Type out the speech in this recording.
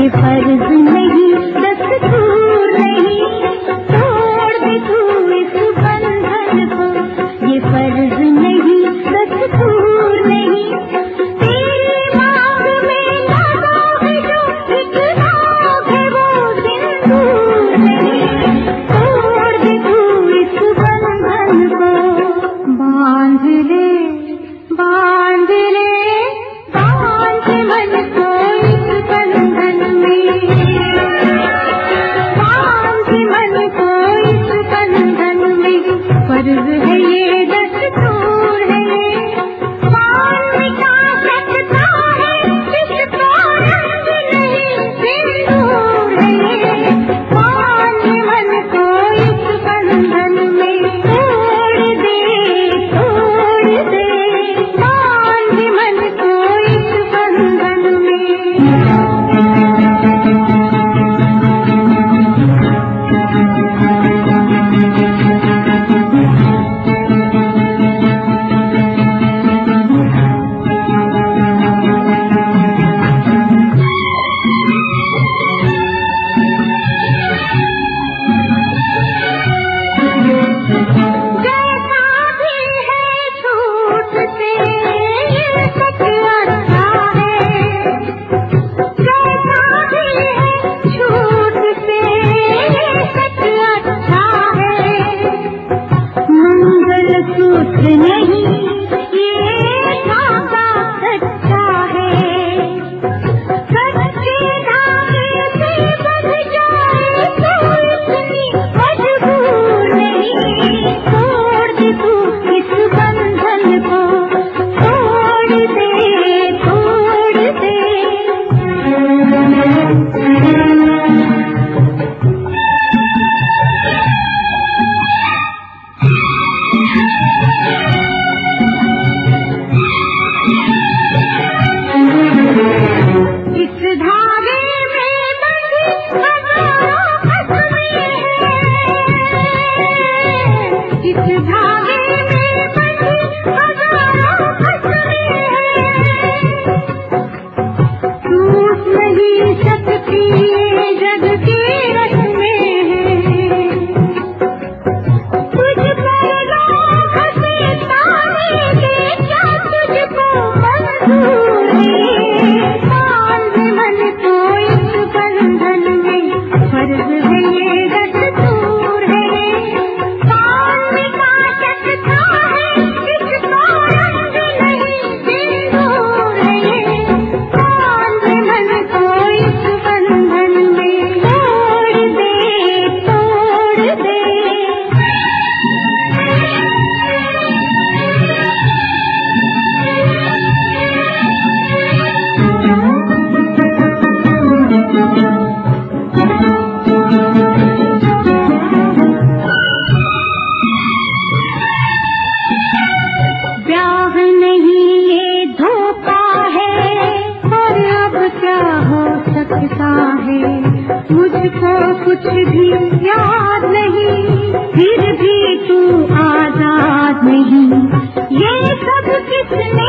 ये फर्ज नहीं, दस्तूर नहीं, तोड़ दे तू इस बंधन को। ये फर्ज नहीं, दस्तूर नहीं, तेरी मांग में लगा है जो एक दाग है वो सिंदूर नहीं। तोड़ दे तू इस बंधन को। बांध ले, बांध ले, बांध मन को इस बंधन में। बांध मन को इस बंधन में। फर्ज है ये, दस्तूर है ये, बांधने का सकता है इसको रंग नहीं, सिंदूर है ये। बांध मन को इस बंधन में। तोड़ दे, तोड़ दे, बांध मन को इस बंधन में। जैसा भी है छूट से ये सच अच्छा है। जैसा भी है छूट से ये सच अच्छा है। मंगल सूत्र नहीं, ये धागा सच्चा है। सच्चे धागे से बंध जाए तो इतनी मजबूर नहीं। तोड़ दे तू इस बंधन को। तोड़ दे, तोड़ दे। इस धागे में बंधी हजारों कसमें हैं। इस धागे में बंधी हजारों कसमें हैं। टूट नहीं सकती ये जग की रस्में हैं। तुझ पर लोग हंसे ताने के क्या तुझको मंजूर है। बांध मन को इस बंधन में। फर्ज है ये, दस्तूर है ये, बांधने का सकता है इसको रंग नहीं, सिंदूर है ये। बांध मन को इस बंधन में। तोड़ दे, तोड़ दे। ब्याह नहीं ये धोखा है, और अब क्या हो सकता है। मुझको कुछ भी याद नहीं, फिर भी तू आजाद नहीं। ये सब किसने